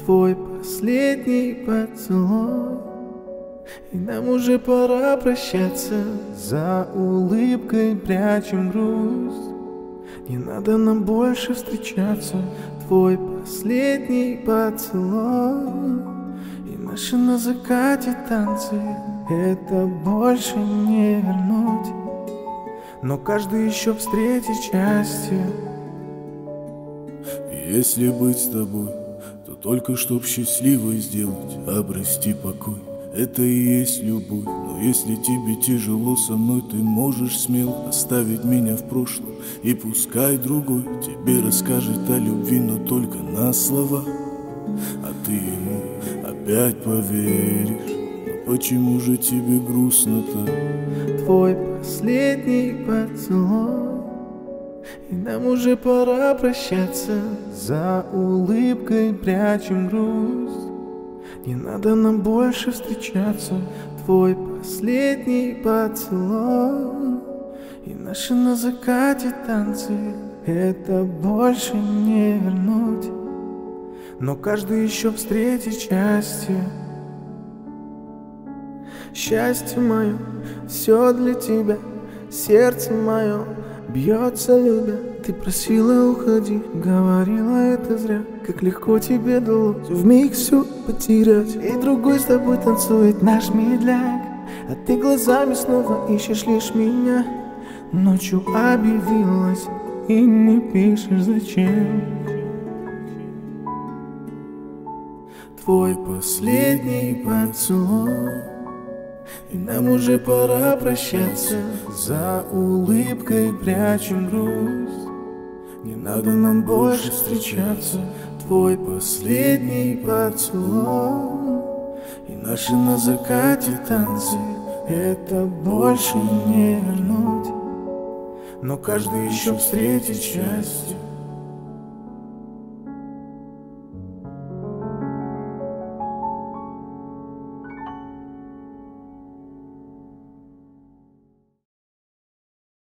твой последний поцелуй. И нам уже пора прощаться, за улыбкой прячем грусть. Не надо нам больше встречаться, твой последний поцелуй. И наши на закате танцы, это больше не вернуть. Но каждый еще встретит счастье. Если быть с тобой, то только чтоб счастливой сделать, обрести покой. Это и есть любовь. Но если тебе тяжело со мной, ты можешь смело оставить меня в прошлом. И пускай другой тебе расскажет о любви, но только на слова. А ты ему опять поверишь. Но почему же тебе грустно-то? Твой последний поцелуй. И нам уже пора прощаться, за улыбкой прячем грусть. Не надо нам больше встречаться, твой последний поцелуй. И наши на закате танцы, это больше не вернуть. Но каждый еще встретит счастье. Счастье мое, все для тебя, сердце мое бьется, любя. Ты просила уходи, говорила это зря. Как легко тебе далось вмиг все потерять. И другой с тобой танцует наш медляк, а ты глазами снова ищешь лишь меня. Ночью объявилась и не пишешь зачем. Твой последний поцелуй. И нам уже пора прощаться, за улыбкой прячем грусть. Не надо нам больше встречаться, твой последний поцелуй. И наши на закате танцы, это больше не вернуть. Но каждый еще встретит счастье.